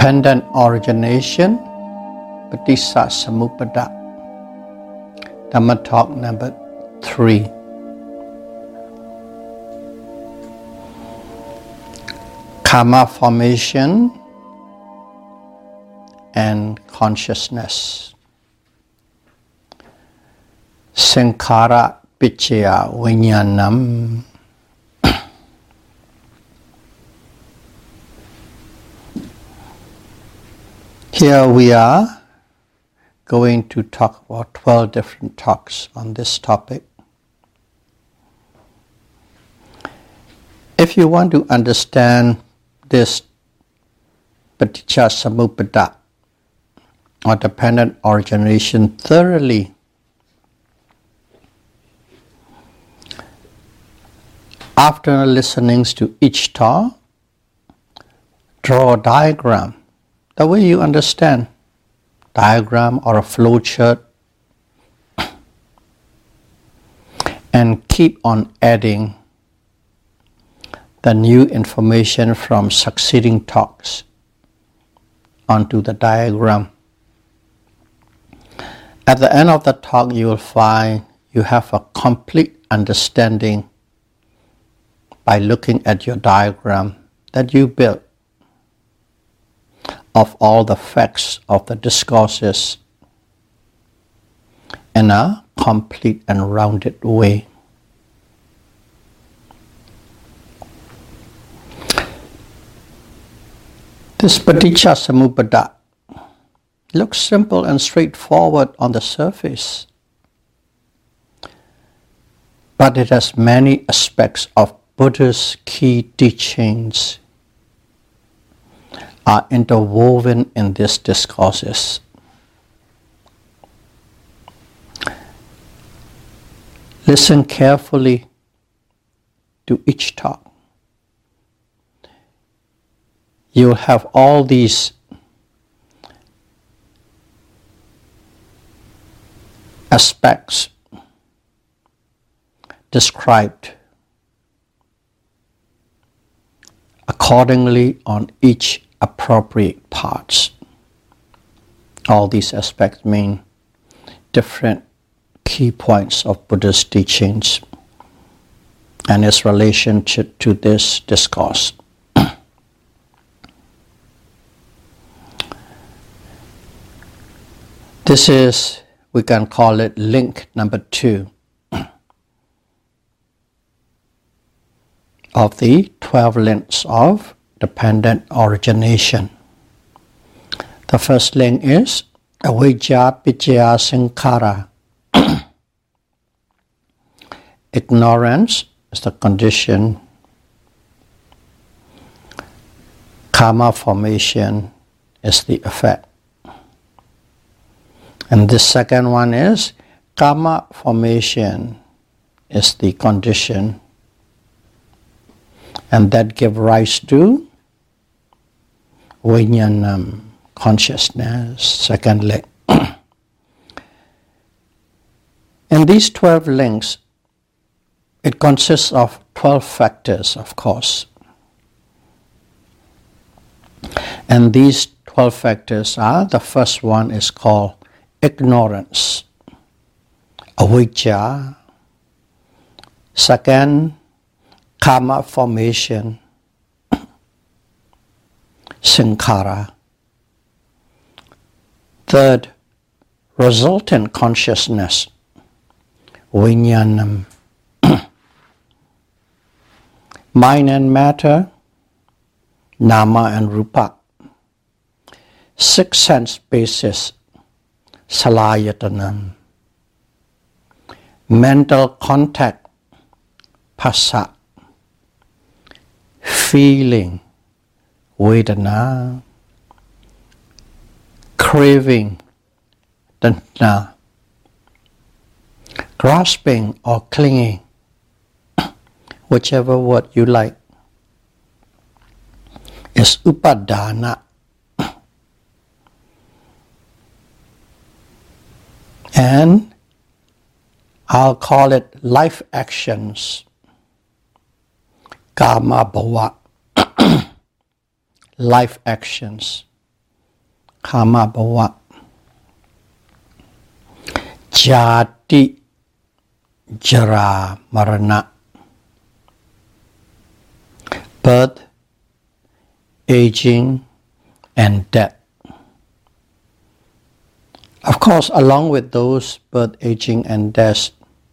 Dependent origination, Paticcasamuppada. Dhamma talk number 3. Karma formation and consciousness. Sankhara Paccaya Vijnanam. Here we are going to talk about 12 different talks on this topic. If you want to understand this Paticcasamuppada or dependent origination thoroughly, after listening to each talk, draw a diagram. The way you understand diagram or a flow chart, and keep on adding the new information from succeeding talks onto the diagram. At the end of the talk, you will find you have a complete understanding by looking at your diagram that you built of all the facts of the discourses in a complete and rounded way. This Paticcasamuppada looks simple and straightforward on the surface, but it has many aspects of Buddha's key teachings are interwoven in these discourses. Listen carefully to each talk. You will have all these aspects described accordingly on each appropriate parts. All these aspects mean different key points of Buddha's teachings and its relationship to this discourse. This is, we can call it link number 2 of the 12 links of dependent origination. The first link is Avijja Paccaya Sankhara. Ignorance is the condition. Karma formation is the effect. And the second one is karma formation is the condition, and that gives rise to Vijnanam, consciousness, second link. In these 12 links, it consists of 12 factors, of course. And these 12 factors are, the first one is called ignorance, avijja. Second, karma formation, sankhara. Third, resultant consciousness, vijnanam. Mind and matter, nama and rupa. 6 sense basis, salayatanam. Mental contact, phassa. Feeling, vedana. Craving, tanha. Grasping or clinging, whichever word you like, is upadana. And I'll call it life actions, karma bhava, life actions. Kama bhava, Jati, Jara, Marana, birth, aging, and death. Of course, along with those birth, aging, and death,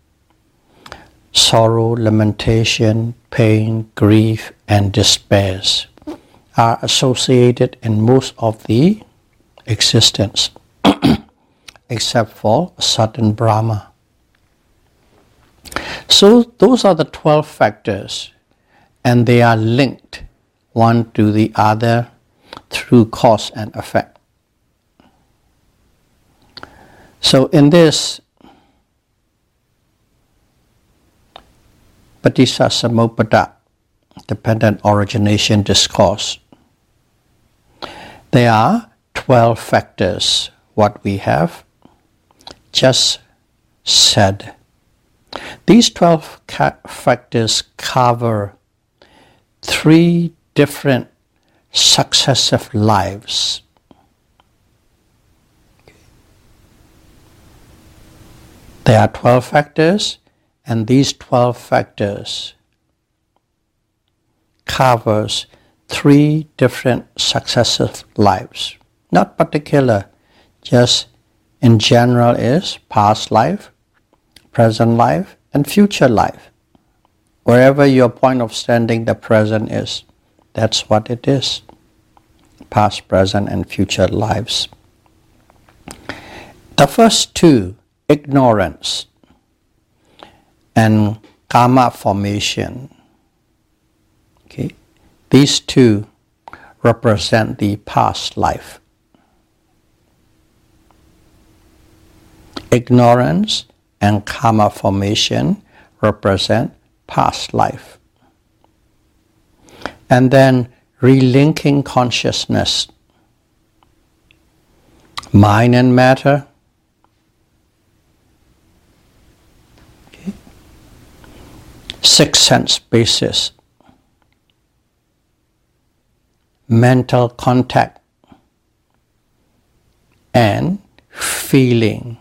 sorrow, lamentation, pain, grief, and despair are associated in most of the existence, except for a certain Brahma. So those are the 12 factors, and they are linked one to the other through cause and effect. So in this Paticcasamuppada, dependent origination discourse, there are 12 factors, what we have just said. These 12 factors cover 3 different successive lives. There are 12 factors, and these 12 factors covers 3 different successive lives. Not particular, just in general is past life, present life, and future life. Wherever your point of standing, the present is, that's what it is. Past, present, and future lives. The first 2, ignorance and karma formation. Okay. These 2 represent the past life. Ignorance and karma formation represent past life. And then relinking consciousness, mind and matter, okay. 6 sense basis, mental contact, and feeling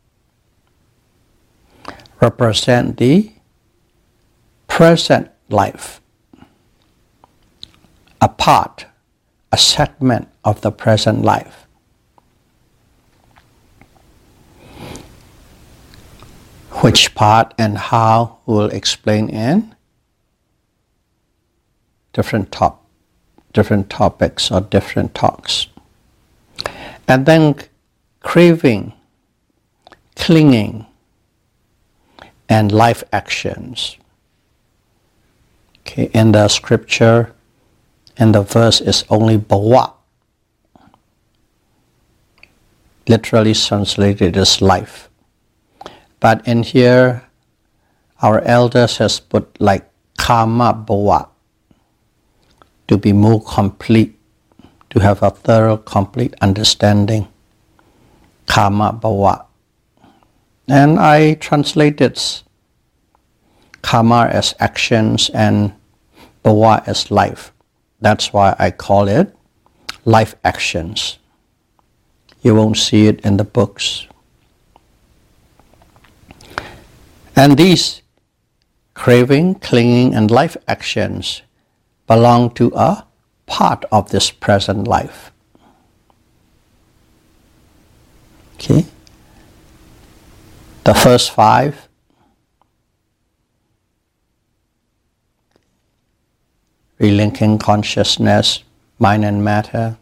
represent the present life, a part, a segment of the present life. Which part and how we'll explain in different topics or different talks. And then craving, clinging, and life actions. Okay, in the scripture, in the verse is only bhava. Literally translated as life. But in here, our elders has put like kama bhava, to be more complete, to have a thorough, complete understanding. Kama bhava. And I translated karma as actions and bhava as life. That's why I call it life actions. You won't see it in the books. And these craving, clinging, and life actions belong to a part of this present life. Okay? The first 5, relinking consciousness, mind and matter,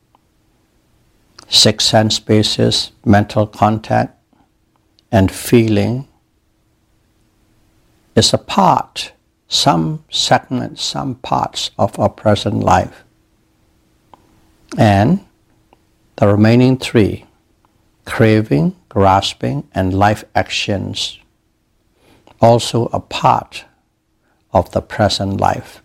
6 sense bases, mental contact, and feeling, is a part, some segment, some parts of our present life. And the remaining 3, craving, grasping, and life actions, also a part of the present life.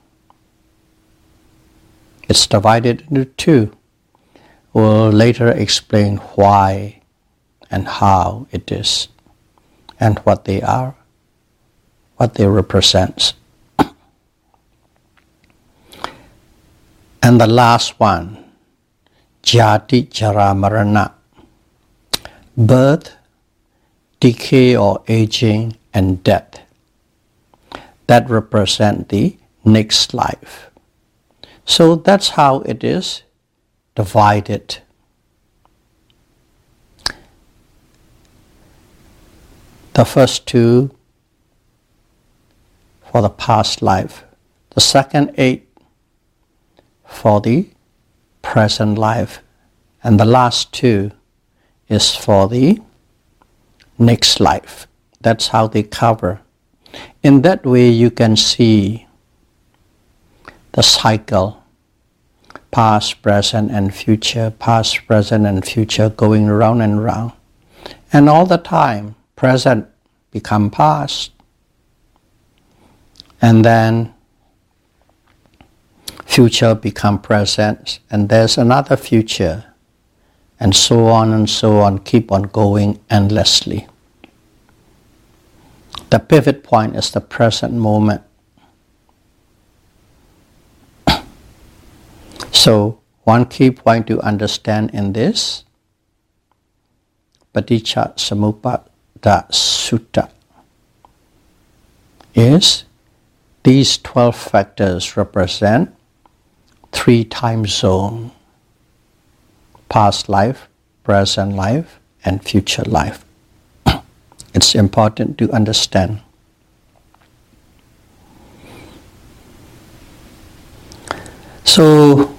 It's divided into 2. We'll later explain why and how it is and what they are, what they represent. And the last one, Jati Jara Marana, birth, decay or aging, and death. That represent the next life. So that's how it is divided. The first two for the past life, the second 8 for the present life, and the last 2 is for the next life. That's how they cover. In that way you can see the cycle, past, present and future, past, present and future, going round and round. And all the time, present become past, and then future become present, and there's another future, and so on, keep on going endlessly. The pivot point is the present moment. So one key point to understand in this Paticca Samuppada Sutta is these 12 factors represent 3 time zones: past life, present life, and future life. It's important to understand. So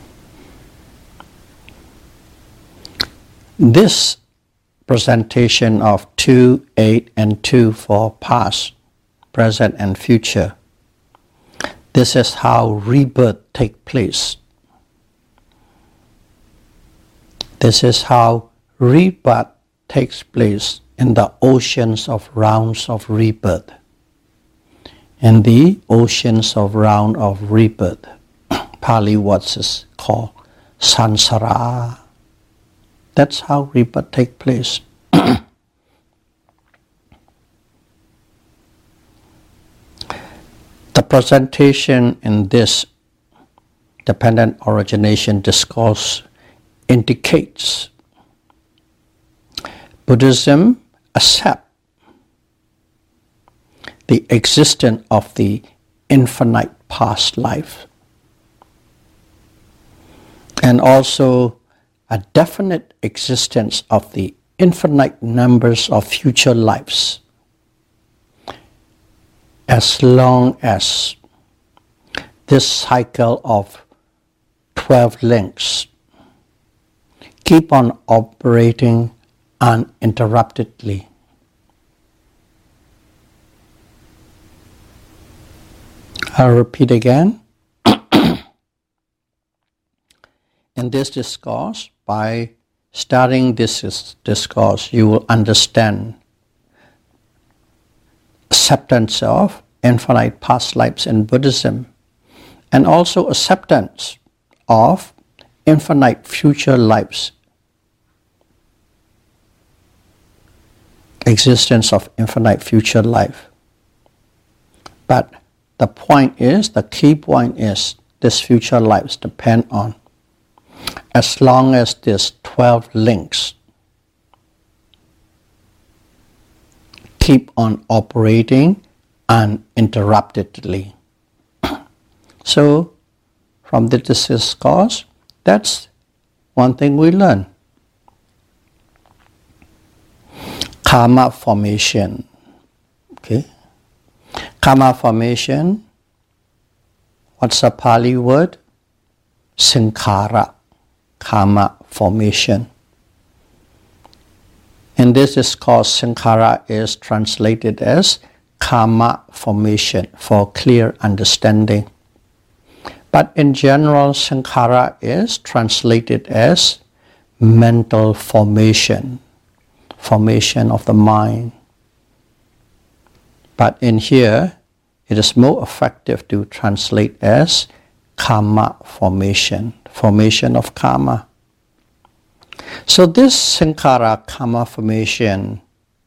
this presentation of 2, 8, and 2 for past, present, and future, this is how rebirth takes place. This is how rebirth takes place in the oceans of rounds of rebirth. In the oceans of round of rebirth, Pali words is called Sansara. That's how rebirth takes place. The presentation in this dependent origination discourse indicates Buddhism accepts the existence of the infinite past life and also a definite existence of the infinite numbers of future lives, as long as this cycle of 12 links keep on operating uninterruptedly. I'll repeat again. In this discourse, by studying this discourse, you will understand acceptance of infinite past lives in Buddhism, and also acceptance of infinite future lives, existence of infinite future life. But the point is, the key point is, this future lives depend on, as long as these 12 links keep on operating uninterruptedly. So, from this discourse, that's one thing we learn. Karma formation. Okay. Karma formation, what's the Pali word? Sankhara. Karma formation. In this discourse, Sankhara is translated as karma formation for clear understanding. But in general, Sankhara is translated as mental formation, formation of the mind. But in here, it is more effective to translate as karma formation, formation of karma. So this Sankhara karma formation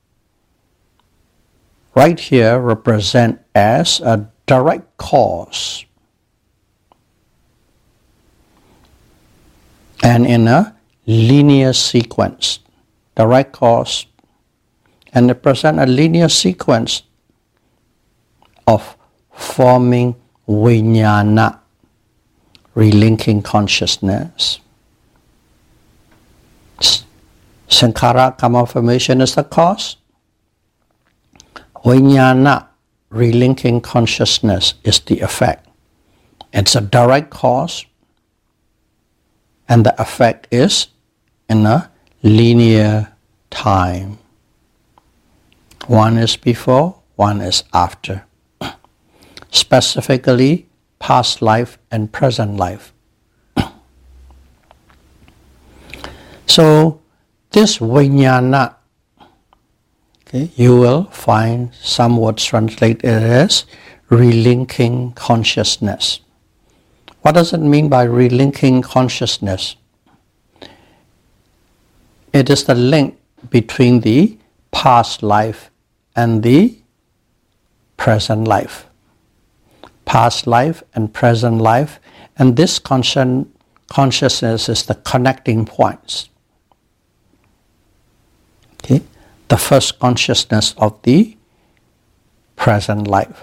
right here represent as a direct cause and in a linear sequence, direct cause, and they present a linear sequence of forming vijnana, relinking consciousness. Sankhara, karma formation, is the cause. Vijnana, relinking consciousness, is the effect. It's a direct cause, and the effect is in a linear time. One is before, one is after. Specifically, past life and present life. So, this vijnana, okay, you will find some words translated as relinking consciousness. What does it mean by relinking consciousness? It is the link between the past life and the present life. Past life and present life, and this consciousness is the connecting points. Okay? The first consciousness of the present life.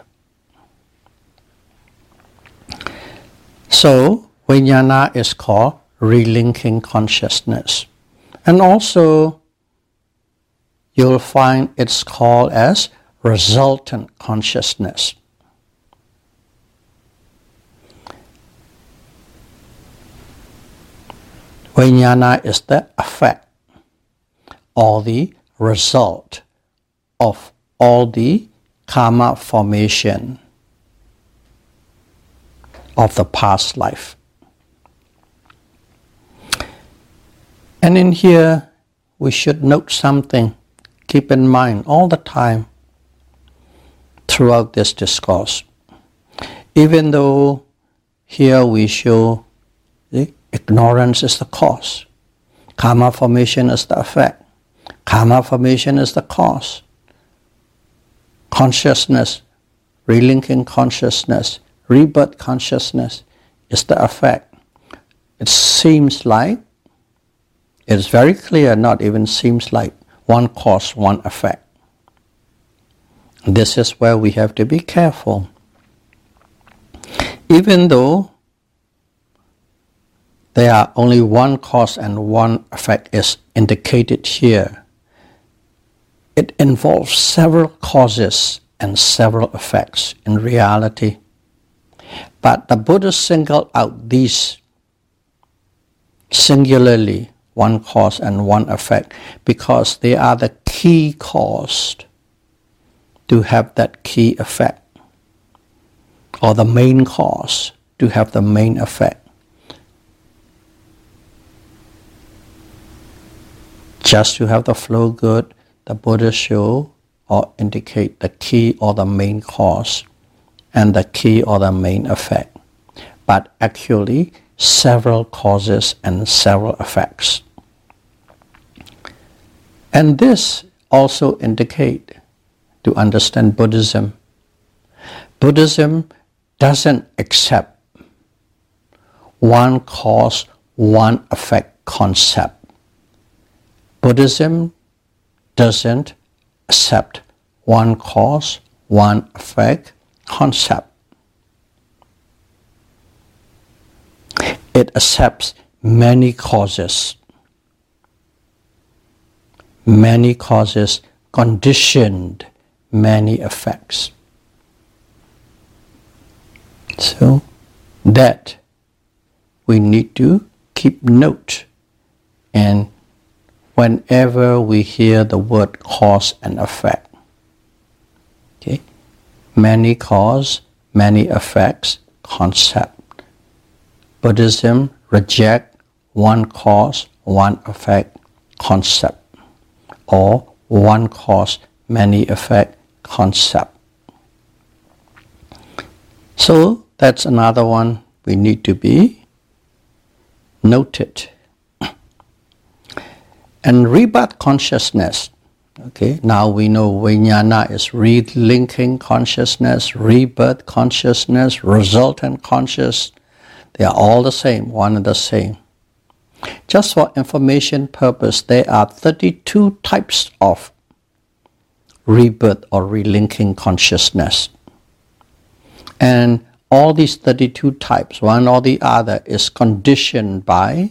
So, vijnana is called relinking consciousness. And also, you'll find it's called as resultant consciousness. Vijnana is the effect or the result of all the karma formation of the past life. And in here, we should note something, keep in mind all the time throughout this discourse. Even though here we show the ignorance is the cause, karma formation is the effect, karma formation is the cause, consciousness, relinking consciousness, rebirth consciousness is the effect. It seems like, it's very clear, not even seems like, one cause, one effect. This is where we have to be careful. Even though there are only one cause and one effect is indicated here, it involves several causes and several effects in reality. But the Buddha singled out these singularly, one cause and one effect, because they are the key cause to have that key effect, or the main cause to have the main effect. Just to have the flow good, the Buddha show or indicate the key or the main cause and the key or the main effect, but actually several causes and several effects. And this also indicate, to understand Buddhism, Buddhism doesn't accept one cause, one effect concept. Buddhism doesn't accept one cause, one effect concept. It accepts many causes conditioned many effects. So that we need to keep note, and whenever we hear the word cause and effect, okay, many cause, many effects concept. Buddhism reject one cause, one effect concept, or one cause, many effect concept. So that's another one we need to be noted. And rebirth consciousness, okay, now we know vijnana is relinking consciousness, rebirth consciousness, resultant consciousness. They are all the same, one and the same. Just for information purpose, there are 32 types of rebirth or relinking consciousness. And all these 32 types, one or the other, is conditioned by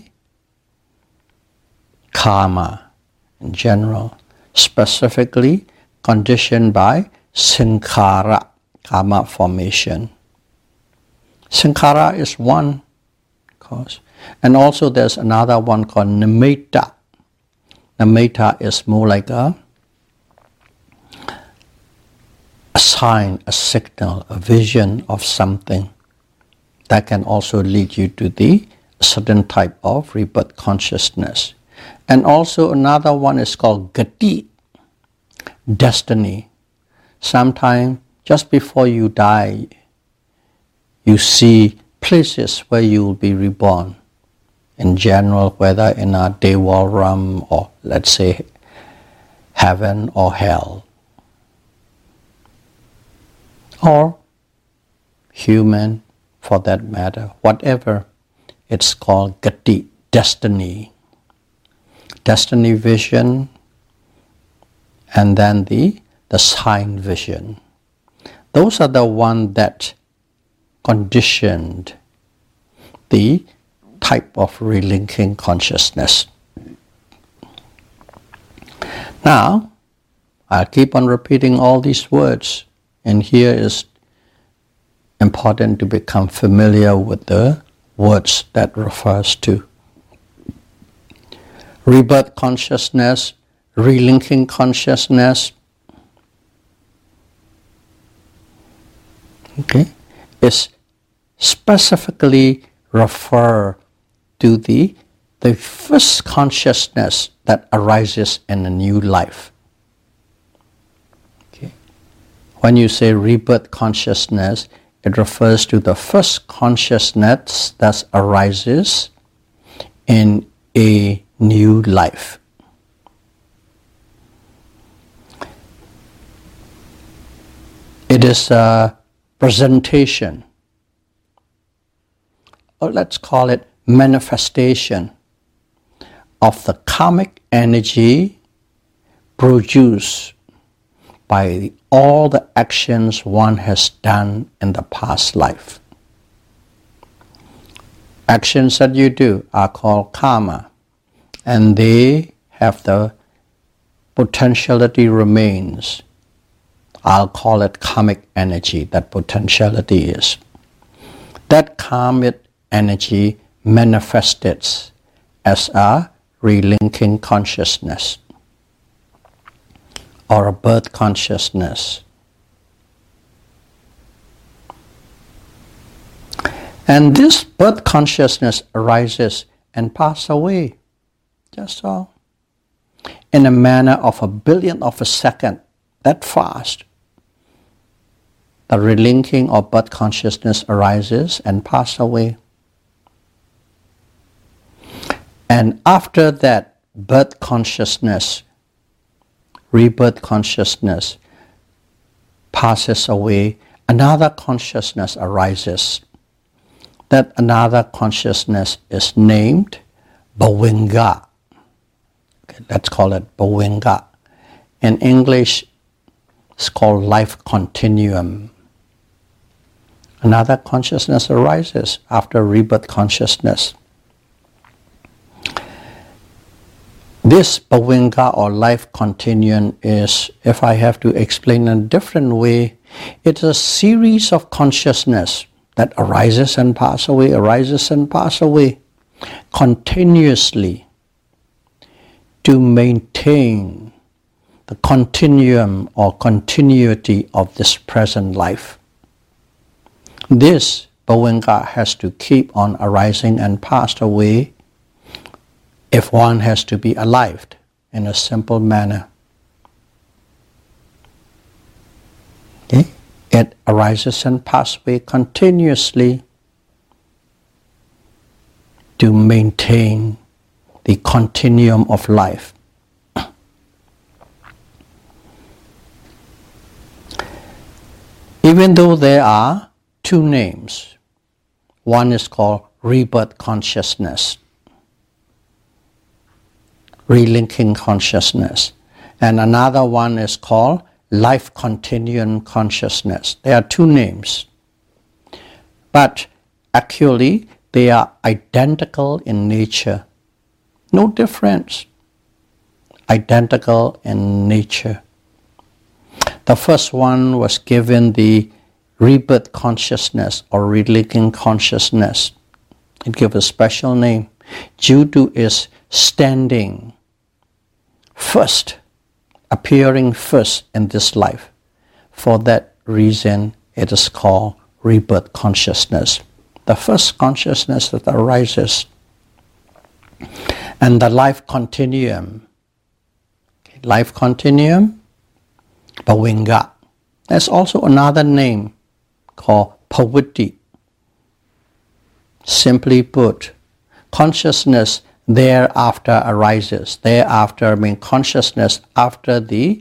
karma in general, specifically conditioned by sankhara, karma formation. Sankhara is one cause. And also there's another one called nimitta. Nimitta is more like a sign, a signal, a vision of something that can also lead you to the certain type of rebirth consciousness. And also another one is called gati, destiny. Sometime just before you die, you see places where you will be reborn. In general, whether in a Dewa realm or let's say heaven or hell, or human for that matter, whatever, it's called gati, destiny. Destiny vision, and then the sign vision. Those are the ones that conditioned the type of relinking consciousness. Now, I'll keep on repeating all these words, and here is important to become familiar with the words that refers to. Rebirth consciousness, relinking consciousness, is specifically refer to the first consciousness that arises in a new life. When you say rebirth consciousness, it refers to the first consciousness that arises in a new life. It is a presentation, or let's call it manifestation, of the karmic energy produced by all the actions one has done in the past life. Actions that you do are called karma, and they have the potentiality remains. I'll call it karmic energy, that potentiality is. That karmic energy manifested as a relinking consciousness or a birth consciousness. And this birth consciousness arises and passes away, just so, in a manner of a billionth of a second, that fast. The relinking of birth consciousness arises and passes away. And after that birth consciousness, rebirth consciousness passes away, another consciousness arises. That another consciousness is named Bhavanga. Let's call it Bhavanga. In English, it's called life continuum. Another consciousness arises after rebirth consciousness. This Bhavanga or life continuum is, if I have to explain in a different way, it's a series of consciousness that arises and passes away, arises and passes away, continuously to maintain the continuum or continuity of this present life. This Bhavanga has to keep on arising and passed away if one has to be alive in a simple manner. Okay? It arises and passes away continuously to maintain the continuum of life. Even though there are two names, one is called rebirth consciousness, relinking consciousness. And another one is called life continuum consciousness. There are two names, but actually they are identical in nature. No difference. Identical in nature. The first one was given the rebirth consciousness or relinking consciousness. It gives a special name due to its standing first, appearing first in this life. For that reason, it is called rebirth consciousness. The first consciousness that arises. And the life continuum. Life continuum, Bhavanga. There's also another name called Pavritti. Simply put, consciousness thereafter arises. Thereafter means consciousness after the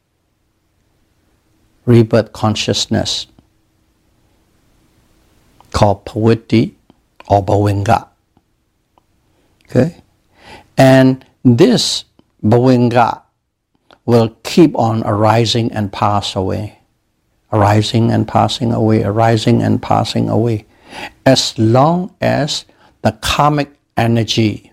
rebirth consciousness, called Pavritti or Bhavanga. Okay? And this Bhavanga will keep on arising and pass away. Arising and passing away, arising and passing away. As long as the karmic energy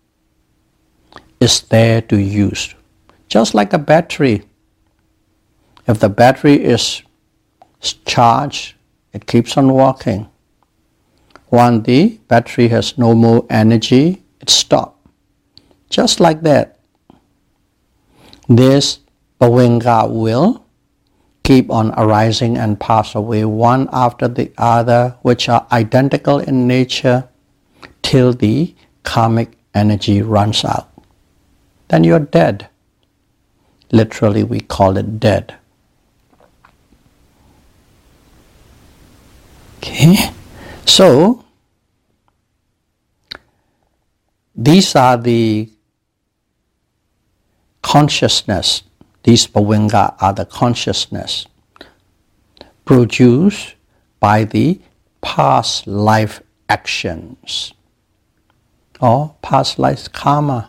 is there to use. Just like a battery. If the battery is charged, it keeps on working. When the battery has no more energy, it stops. Just like that. This Bhavanga will keep on arising and pass away one after the other, which are identical in nature, till the karmic energy runs out. Then you're dead. Literally, we call it dead. Okay? So, these are the consciousness. These Bhavanga are the consciousness produced by the past life actions or past life karma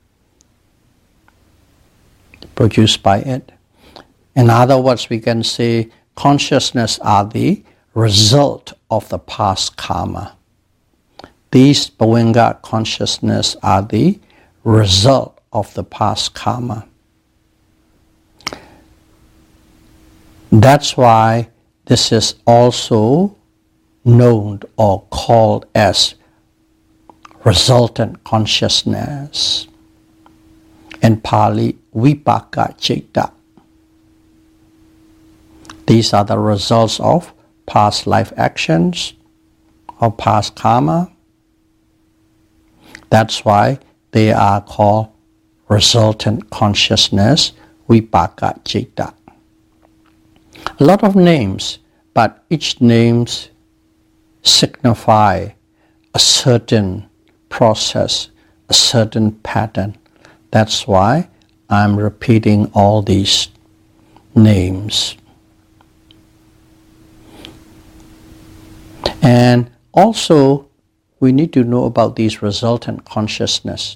produced by it. In other words, we can say consciousness are the result of the past karma. These Bhavanga consciousness are the result of the past karma. That's why this is also known or called as resultant consciousness. In Pali, Vipaka Citta. These are the results of past life actions or past karma. That's why they are called resultant consciousness, Vipaka Citta. A lot of names, but each names signify a certain process, a certain pattern. That's why I'm repeating all these names. And also, we need to know about these resultant consciousness.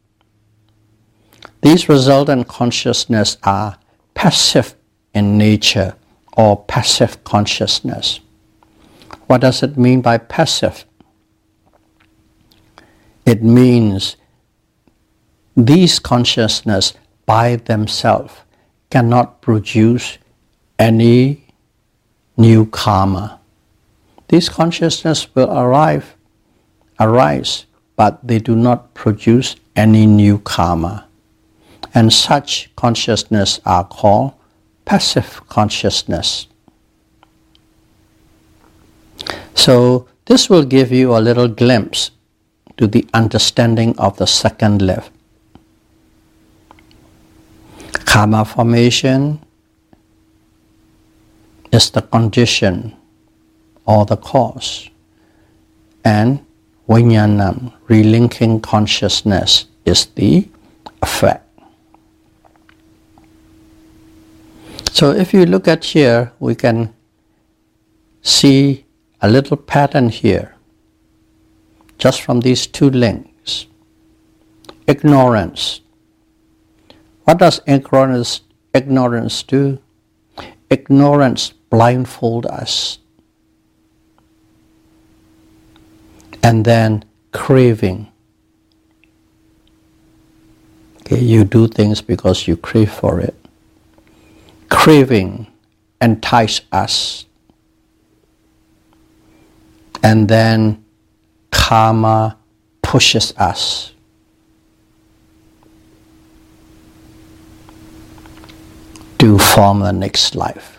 These resultant consciousness are passive in nature or passive consciousness. What does it mean by passive? It means these consciousness by themselves cannot produce any new karma. These consciousness will arise, but they do not produce any new karma. And such consciousness are called passive consciousness. So this will give you a little glimpse to the understanding of the second level. Karma formation is the condition or the cause, and Vijnanam, relinking consciousness, is the effect. So if you look at here, we can see a little pattern here, just from these two links. Ignorance What does ignorance do? Ignorance blindfolds us. And then craving. Okay, you do things because you crave for it. Craving entices us. And then karma pushes us. To form the next life.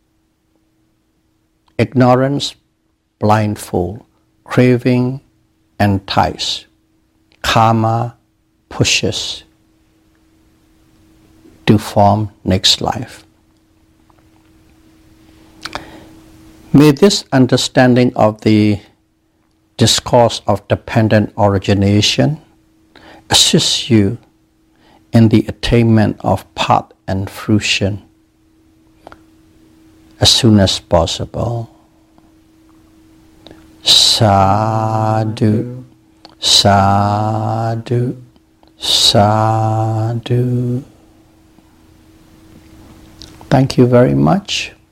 Ignorance, blindfold, craving, entice, karma pushes to form next life. May this understanding of the discourse of dependent origination assist you in the attainment of path and fruition as soon as possible. Sadhu, sadhu, sadhu. Thank you very much.